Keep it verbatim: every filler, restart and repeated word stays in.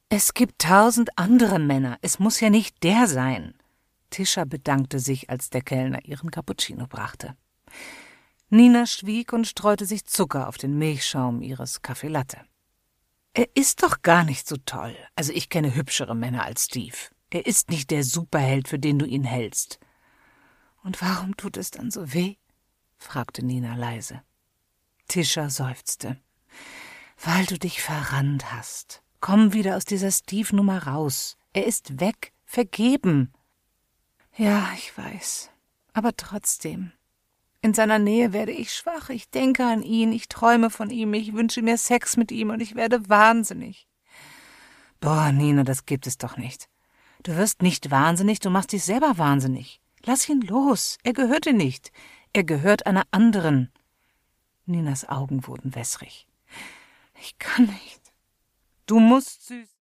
Es gibt tausend andere Männer. Es muss ja nicht der sein. Tisha bedankte sich, als der Kellner ihren Cappuccino brachte. Nina schwieg und streute sich Zucker auf den Milchschaum ihres Kaffee Latte. Er ist doch gar nicht so toll. Also ich kenne hübschere Männer als Steve. Er ist nicht der Superheld, für den du ihn hältst. Und warum tut es dann so weh? Fragte Nina leise. Tisha seufzte. Weil du dich verrannt hast. Komm wieder aus dieser Steve-Nummer raus. Er ist weg, vergeben. Ja, ich weiß. Aber trotzdem. In seiner Nähe werde ich schwach. Ich denke an ihn, ich träume von ihm, ich wünsche mir Sex mit ihm und ich werde wahnsinnig. Boah, Nina, das gibt es doch nicht. Du wirst nicht wahnsinnig, du machst dich selber wahnsinnig. Lass ihn los, er gehört dir nicht. Er gehört einer anderen. Ninas Augen wurden wässrig. Ich kann nicht. Du musst, süß.